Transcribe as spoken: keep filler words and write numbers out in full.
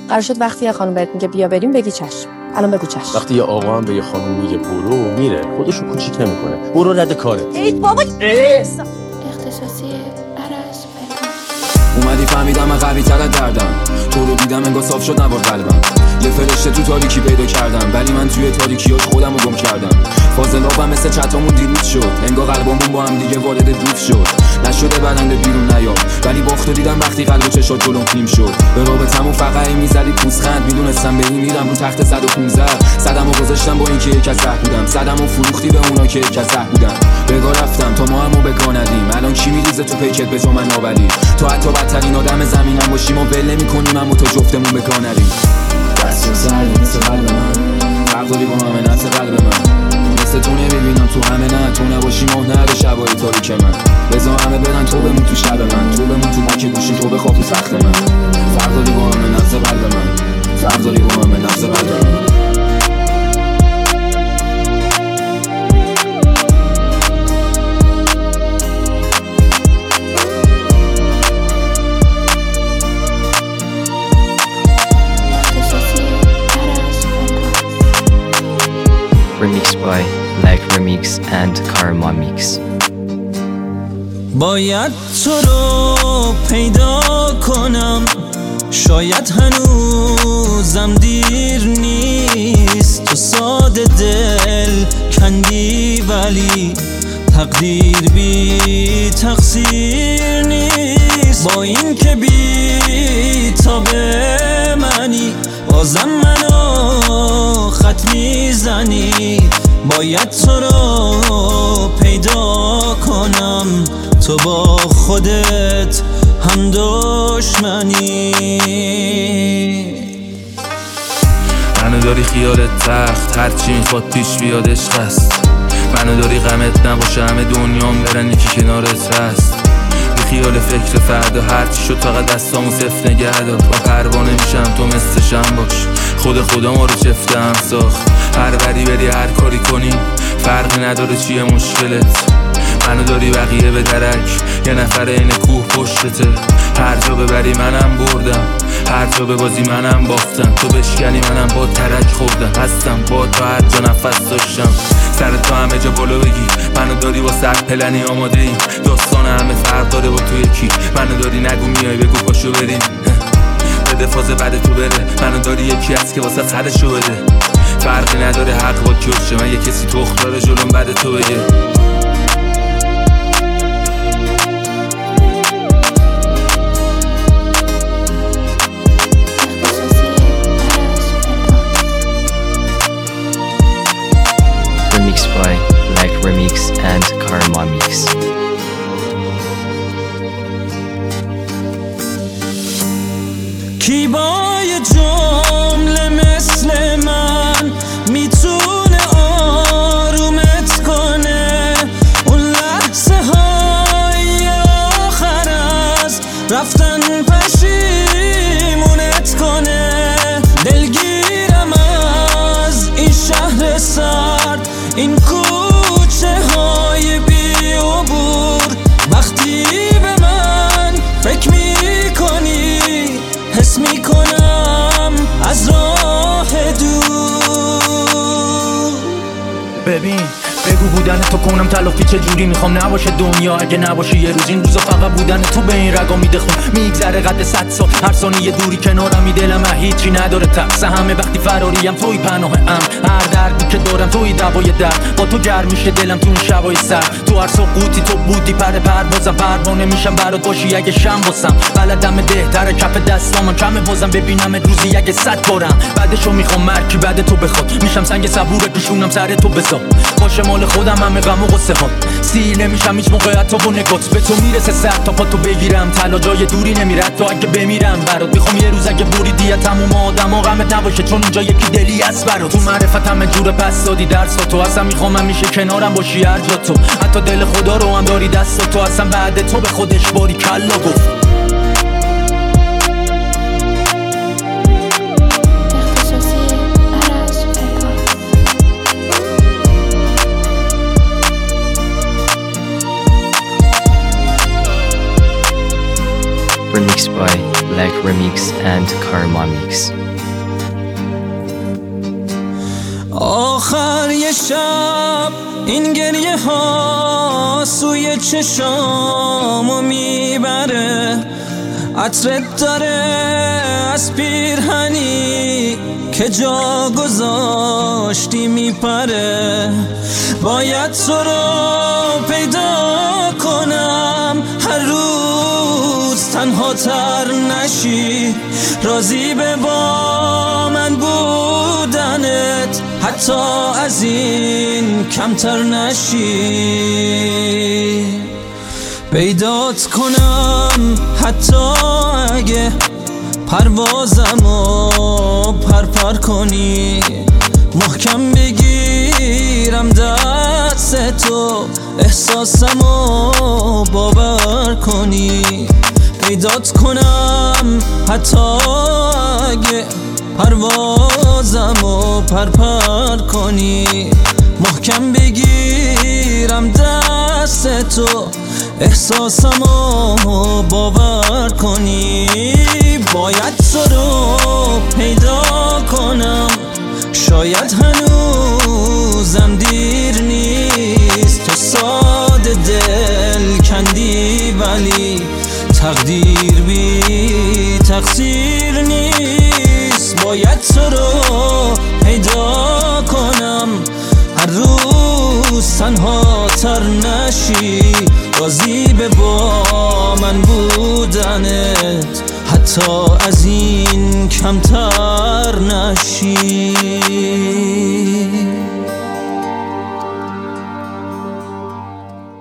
قرار شد وقتی یه خانم بهت میگه بیا بریم بگی چشم. الان بگو چشم. وقتی یه آقا هم به یه خانم میگه برو میره، خودشو کوچیک نمیکنه. برو رد کارت. ای بابا اختصاصی عرض اومدی فهمیدم من قوی تر از دردم، تو رو دیدم انگار صاف شد نوار قلبم. یه فرشته تو تاریکی پیدا کردم، ولی من توی تاریکیاش خودم رو گم کردم. فاضلابم مثل چتامون دیروز شد، انگار قلبمون با هم دیگه وارد دیف شد. نشده برنده بیرون نیام، ولی باختو دیدم وقتی قلب چشات جلوم تیم شد. به رابطمون فقعی میزدی پوزخند، میدونستم بری میرم رو تخت صد و پونزده. صدمو گذاشتم با اینکه یک از بودم، صدمو فروختی به اونا که یک از بودم. بگاه رفتم تا ما همو بگاه ندیم، الان کی میریزه تو پیکت به تو من ناولی. تو حتی بدترین آدم زمینم باشیم و ول نمی‌کنیم، اما تو جفتمون بگاه ندیم. دست سرد مثل قلب من، فرق داری با همه نفس قلب من. مثل تو نمیبینم تو همه، نه تو نباشی ماه نره شبایی تاریک من. بذار همه برن تو بمون تو شب من، تو بمون تو باک گوشی، تو بخواب تو تخت من. فرق داری با همه نفس قلب من، فرق داری با همه نفس قلب من. Remixed by Like Remix and Karma Mix. باید تو رو پیدا کنم، شاید هنوزم دیر نیست. تو ساده دل کندی ولی تقدیر بی تقصیر نیست. با این که بی تا به منی، بازم منو خط میزنی. باید تو رو پیدا کنم، تو با خودت هم دشمنی. منو داری خیالت تخت، هرچی میخواد پیش بیاد عشق است. منو داری غمت نباشه همه دنیام برن یکی کنارت هست. بی خیال فکر فردا هرچی شد فقط دستامو صفر نگه دار. با پروانه میشم تو مثل شم باش، خود خدا ما رو چفته هم ساخت. هر بری بری هر کاری کنی فرقی نداره چیه مشکلت. منو داری بقیه به درک، یه نفر این کوه پشتته. هر جا ببری منم بردم، هر جا ببازی منم باختم. تو بشکنی منم با ترک خوردم، هستم با تو هر جا نفس داشتم. سر تو همه جا بالا بگی، منو داری با سر پلنی آماده ایم. داستان همه فرق داره با تو یکی، منو داری نگو میای بگو پاشو بریم. بده فاز بعد تو بره، منو داری یکی هست که واسه خرشو بده. فرقی نداره حق با کیوشه، من یه کسی تخت داره جلوم بعد تو بگه. Remixed by Like Remix and Karma Mix. کی با یه جمله مثل من میتونه آرومت کنه؟ اون لحظه های آخر از رفتن پشیمونت کنه. دلگیرم از این شهر سرد، این کوچه های بی عبور. وقتی به من فکر میکنی حس میکنم از راه دور. ببین بگو بودن تو کنم تلافی چه جوری میخوام نباشه دنیا اگه نباشه یه روز. این روزا فقط بودن تو به این رگا میده خون، میگذره قد صد سال. هر ثانیه دوری کنارم می دلم هیچی نداره تقص همه. وقتی فراریم توی پناه ام، هر دردی که دارم توی دوای درد. با تو گرم میشه دلم تو این شبای سر. تو هر سقوطی تو بودی پر پروازم، پروانه میشم برات باشی اگه شم واسم. بلدم دهتر کف دستامم کمه بازم ببینم روزی اگه صد بارم. بعدشو میخوام مرکی بعد تو بخواد، میشم سنگ صبور دوشونم سر تو بذار. باشه مال خودم همه غم و غصه ها، سیر نمیشم هیچ موقع حتی با نگات. به تو میرسه سر تا پا تو بگیرم، تلا جای دوری نمیره تا اگه بمیرم برات. میخوام یه روز اگه بریدی تموم آدم ها غمت نباشه، چون اونجا یکی دلی هست برات. تو معرفت همه جور پس دادی درس تو، اصلا میخوام همیشه کنارم باشی هر جا تو. حتی دل خدا رو هم داری دست تو، اصلا بعد تو به خودش باری کلا گفت. Remixed by like Remix and Karma Mix. آخر یه شب این گریه ها سوی چشامو میبره، عطرت داره از پیرهنی که جا گذاشتی میپره. باید تو رو پیدا کنم هر روز تنها تر نشی، راضی به با من بودنت حتی از این کمتر نشی. پیدات کنم حتی اگه پروازمو پرپر کنی، محکم بگیرم دست تو احساسمو باور کنی. پیدات کنم حتی اگه پروازمو پرپر کنی، محکم بگیرم دست تو احساسمو باور کنی. باید تو رو پیدا کنم، شاید هنوزم دیر نیست. تو ساده دل کندی ولی تقدیر بی تقصیر نیست. باید تو رو پیدا کنم هر روز تنها تر نشی، راضی به با من بودنت حتی از این کمتر نشی.